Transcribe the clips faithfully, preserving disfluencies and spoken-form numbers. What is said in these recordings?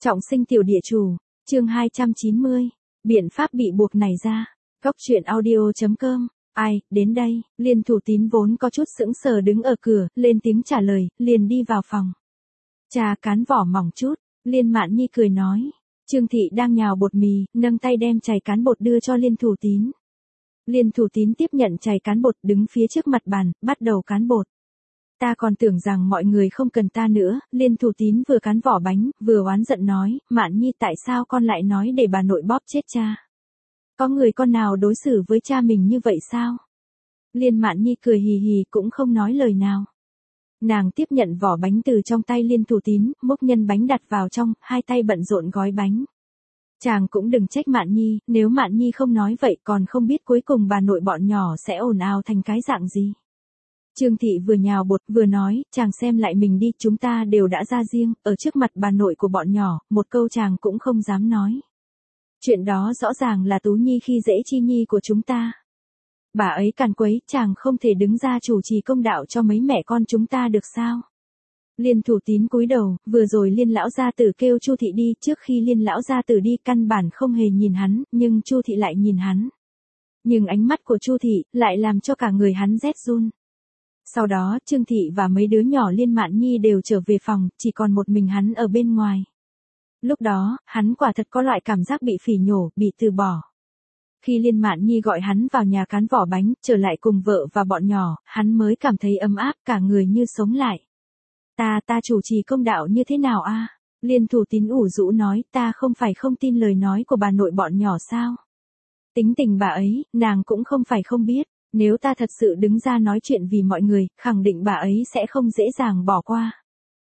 Trọng sinh tiểu địa chủ, chương hai trăm chín mươi, biện pháp bị buộc này ra. Góc truyện audio chấm com. Ai, đến đây, Liên Thủ Tín vốn có chút sững sờ đứng ở cửa, lên tiếng trả lời, liền đi vào phòng. Trà cán vỏ mỏng chút, Liên Mạn Nhi cười nói. Trương Thị đang nhào bột mì, nâng tay đem chày cán bột đưa cho Liên Thủ Tín. Liên Thủ Tín tiếp nhận chày cán bột đứng phía trước mặt bàn, bắt đầu cán bột. Ta còn tưởng rằng mọi người không cần ta nữa, Liên Thủ Tín vừa cán vỏ bánh, vừa oán giận nói, Mạn Nhi tại sao con lại nói để bà nội bóp chết cha? Có người con nào đối xử với cha mình như vậy sao? Liên Mạn Nhi cười hì hì cũng không nói lời nào. Nàng tiếp nhận vỏ bánh từ trong tay Liên Thủ Tín, múc nhân bánh đặt vào trong, hai tay bận rộn gói bánh. Chàng cũng đừng trách Mạn Nhi, nếu Mạn Nhi không nói vậy còn không biết cuối cùng bà nội bọn nhỏ sẽ ồn ào thành cái dạng gì. Trương Thị vừa nhào bột vừa nói, chàng xem lại mình đi, chúng ta đều đã ra riêng, ở trước mặt bà nội của bọn nhỏ, một câu chàng cũng không dám nói. Chuyện đó rõ ràng là Tú Nhi khi dễ Chi Nhi của chúng ta. Bà ấy càn quấy, chàng không thể đứng ra chủ trì công đạo cho mấy mẹ con chúng ta được sao? Liên Thủ Tín cúi đầu, vừa rồi Liên lão gia tử kêu Chu Thị đi, trước khi Liên lão gia tử đi căn bản không hề nhìn hắn, nhưng Chu Thị lại nhìn hắn. Nhưng ánh mắt của Chu Thị lại làm cho cả người hắn rét run. Sau đó, Trương Thị và mấy đứa nhỏ Liên Mạn Nhi đều trở về phòng, chỉ còn một mình hắn ở bên ngoài. Lúc đó, hắn quả thật có loại cảm giác bị phỉ nhổ, bị từ bỏ. Khi Liên Mạn Nhi gọi hắn vào nhà cán vỏ bánh, trở lại cùng vợ và bọn nhỏ, hắn mới cảm thấy ấm áp, cả người như sống lại. Ta, ta chủ trì công đạo như thế nào a? Liên Thủ Tín ủ rũ nói, ta không phải không tin lời nói của bà nội bọn nhỏ sao? Tính tình bà ấy, nàng cũng không phải không biết. Nếu ta thật sự đứng ra nói chuyện vì mọi người, khẳng định bà ấy sẽ không dễ dàng bỏ qua.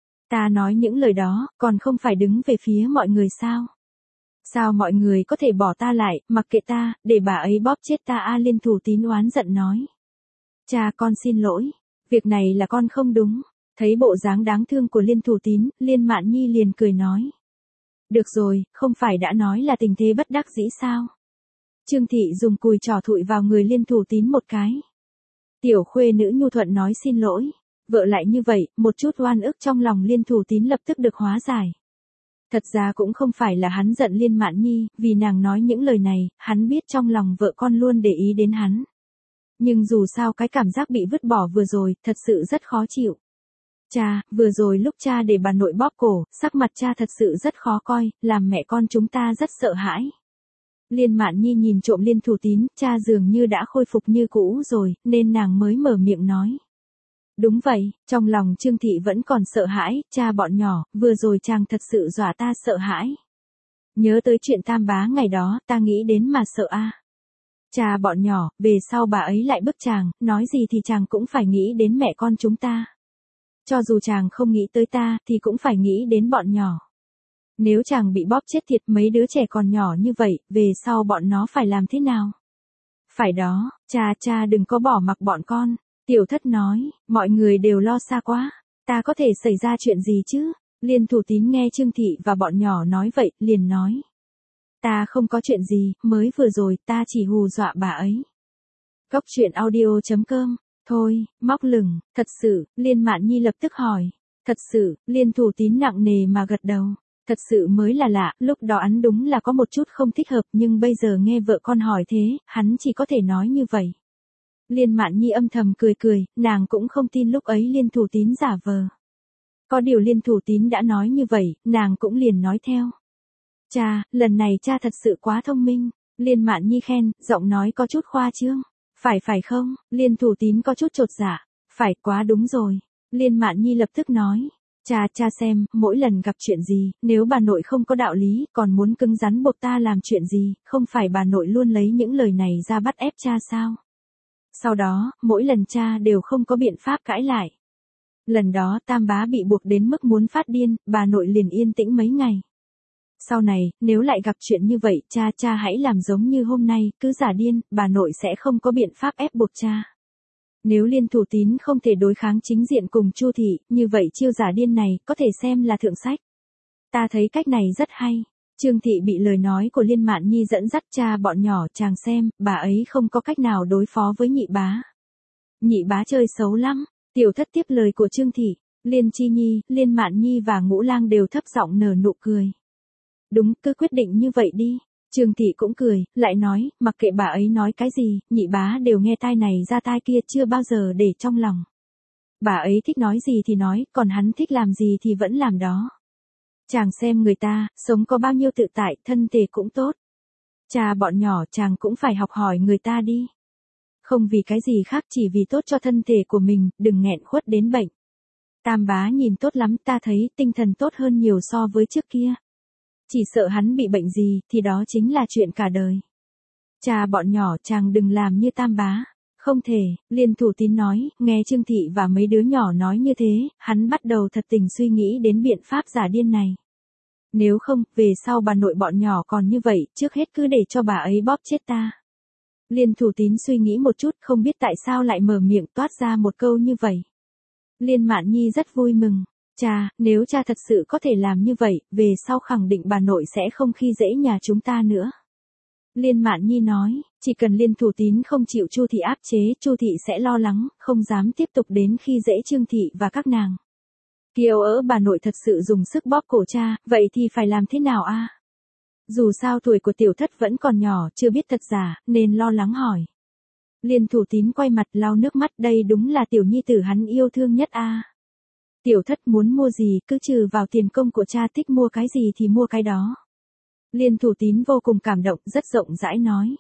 Ta nói những lời đó, còn không phải đứng về phía mọi người sao? Sao mọi người có thể bỏ ta lại, mặc kệ ta, để bà ấy bóp chết ta a? Liên Thủ Tín oán giận nói. Cha, con xin lỗi, việc này là con không đúng. Thấy bộ dáng đáng thương của Liên Thủ Tín, Liên Mạn Nhi liền cười nói. Được rồi, không phải đã nói là tình thế bất đắc dĩ sao? Trương Thị dùng cùi trỏ thụi vào người Liên Thủ Tín một cái. Tiểu khuê nữ nhu thuận nói xin lỗi. Vợ lại như vậy, một chút oan ức trong lòng Liên Thủ Tín lập tức được hóa giải. Thật ra cũng không phải là hắn giận Liên Mạn Nhi, vì nàng nói những lời này, hắn biết trong lòng vợ con luôn để ý đến hắn. Nhưng dù sao cái cảm giác bị vứt bỏ vừa rồi, thật sự rất khó chịu. Cha, vừa rồi lúc cha để bà nội bóp cổ, sắc mặt cha thật sự rất khó coi, làm mẹ con chúng ta rất sợ hãi. Liên Mạn Nhi nhìn trộm Liên Thủ Tín, cha dường như đã khôi phục như cũ rồi, nên nàng mới mở miệng nói. Đúng vậy, trong lòng Trương Thị vẫn còn sợ hãi, cha bọn nhỏ, vừa rồi chàng thật sự dọa ta sợ hãi. Nhớ tới chuyện Tam Bá ngày đó, ta nghĩ đến mà sợ a. À. Cha bọn nhỏ, về sau bà ấy lại bức chàng, nói gì thì chàng cũng phải nghĩ đến mẹ con chúng ta. Cho dù chàng không nghĩ tới ta, thì cũng phải nghĩ đến bọn nhỏ. Nếu chàng bị bóp chết thiệt mấy đứa trẻ còn nhỏ như vậy, về sau bọn nó phải làm thế nào? Phải đó, cha cha đừng có bỏ mặc bọn con. Tiểu Thất nói, mọi người đều lo xa quá. Ta có thể xảy ra chuyện gì chứ? Liên Thủ Tín nghe Trương Thị và bọn nhỏ nói vậy, liền nói. Ta không có chuyện gì, mới vừa rồi ta chỉ hù dọa bà ấy. Góc truyện audio chấm com. Thôi, móc lửng, thật sự, Liên Mạn Nhi lập tức hỏi. Thật sự, Liên Thủ Tín nặng nề mà gật đầu. Thật sự mới là lạ, lúc đó hắn đúng là có một chút không thích hợp, nhưng bây giờ nghe vợ con hỏi thế, hắn chỉ có thể nói như vậy. Liên Mạn Nhi âm thầm cười cười, nàng cũng không tin lúc ấy Liên Thủ Tín giả vờ. Có điều Liên Thủ Tín đã nói như vậy, nàng cũng liền nói theo. Cha, lần này cha thật sự quá thông minh. Liên Mạn Nhi khen, giọng nói có chút khoa trương. Phải phải không? Liên Thủ Tín có chút chột dạ. Phải, quá đúng rồi. Liên Mạn Nhi lập tức nói. Cha, cha xem, mỗi lần gặp chuyện gì, nếu bà nội không có đạo lý, còn muốn cứng rắn buộc ta làm chuyện gì, không phải bà nội luôn lấy những lời này ra bắt ép cha sao? Sau đó, mỗi lần cha đều không có biện pháp cãi lại. Lần đó Tam Bá bị buộc đến mức muốn phát điên, bà nội liền yên tĩnh mấy ngày. Sau này, nếu lại gặp chuyện như vậy, cha cha hãy làm giống như hôm nay, cứ giả điên, bà nội sẽ không có biện pháp ép buộc cha. Nếu Liên Thủ Tín không thể đối kháng chính diện cùng Chu Thị, như vậy chiêu giả điên này, có thể xem là thượng sách. Ta thấy cách này rất hay. Trương Thị bị lời nói của Liên Mạn Nhi dẫn dắt cha bọn nhỏ, chàng xem, bà ấy không có cách nào đối phó với nhị bá. Nhị bá chơi xấu lắm. Tiểu Thất tiếp lời của Trương Thị. Liên Chi Nhi, Liên Mạn Nhi và Ngũ Lang đều thấp giọng nở nụ cười. đúng, cứ quyết định như vậy đi. Trương Thị cũng cười, lại nói, mặc kệ bà ấy nói cái gì, nhị bá đều nghe tai này ra tai kia, chưa bao giờ để trong lòng. Bà ấy thích nói gì thì nói, còn hắn thích làm gì thì vẫn làm đó. Chàng xem người ta, sống có bao nhiêu tự tại, thân thể cũng tốt. Cha bọn nhỏ chàng cũng phải học hỏi người ta đi. Không vì cái gì khác, chỉ vì tốt cho thân thể của mình, đừng nghẹn khuất đến bệnh. Tam bá nhìn tốt lắm, ta thấy tinh thần tốt hơn nhiều so với trước kia. Chỉ sợ hắn bị bệnh gì, thì đó chính là chuyện cả đời. Cha bọn nhỏ chàng đừng làm như tam bá. Không thể, Liên Thủ Tín nói, nghe Trương Thị và mấy đứa nhỏ nói như thế, hắn bắt đầu thật tình suy nghĩ đến biện pháp giả điên này. Nếu không, về sau bà nội bọn nhỏ còn như vậy, trước hết cứ để cho bà ấy bóp chết ta. Liên Thủ Tín suy nghĩ một chút, không biết tại sao lại mở miệng toát ra một câu như vậy. Liên Mạn Nhi rất vui mừng. Cha, nếu cha thật sự có thể làm như vậy, về sau khẳng định bà nội sẽ không khi dễ nhà chúng ta nữa. Liên Mạn Nhi nói, chỉ cần Liên Thủ Tín không chịu Chu Thị áp chế, Chu Thị sẽ lo lắng, không dám tiếp tục đến khi dễ Trương Thị và các nàng. Kiều ỡ bà nội thật sự dùng sức bóp cổ cha, vậy thì phải làm thế nào a? Dù sao tuổi của tiểu thất vẫn còn nhỏ, chưa biết thật giả, nên lo lắng hỏi. Liên Thủ Tín quay mặt lau nước mắt, đây đúng là tiểu nhi tử hắn yêu thương nhất a. Tiểu thất muốn mua gì cứ trừ vào tiền công của cha, thích mua cái gì thì mua cái đó. Liên Thủ Tín vô cùng cảm động, rất rộng rãi nói.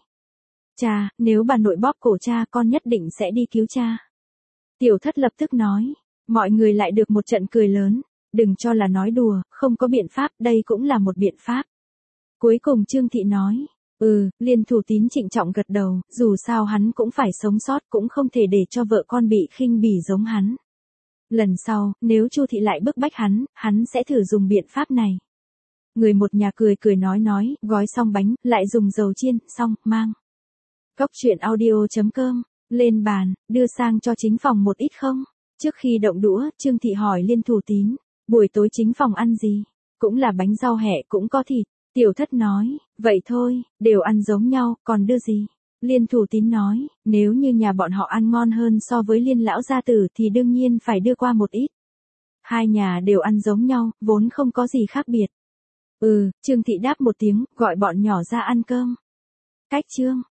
Cha, nếu bà nội bóp cổ cha, con nhất định sẽ đi cứu cha. Tiểu thất lập tức nói. Mọi người lại được một trận cười lớn. Đừng cho là nói đùa, không có biện pháp, đây cũng là một biện pháp. Cuối cùng Trương Thị nói. Ừ, Liên Thủ Tín trịnh trọng gật đầu, dù sao hắn cũng phải sống sót, cũng không thể để cho vợ con bị khinh bỉ giống hắn. Lần sau, nếu Chu Thị lại bức bách hắn, hắn sẽ thử dùng biện pháp này. Người một nhà cười cười nói nói, gói xong bánh, lại dùng dầu chiên, xong, mang. Cốc truyện audio chấm com, lên bàn, đưa sang cho chính phòng một ít không? Trước khi động đũa, Trương Thị hỏi Liên Thủ Tín, buổi tối chính phòng ăn gì? Cũng là bánh rau hẹ, cũng có thịt. Tiểu thất nói, vậy thôi, đều ăn giống nhau, còn đưa gì? Liên Thủ Tín nói, nếu như nhà bọn họ ăn ngon hơn so với Liên lão gia tử thì đương nhiên phải đưa qua một ít. Hai nhà đều ăn giống nhau, vốn không có gì khác biệt. Ừ, Trương Thị đáp một tiếng, gọi bọn nhỏ ra ăn cơm. Cách chương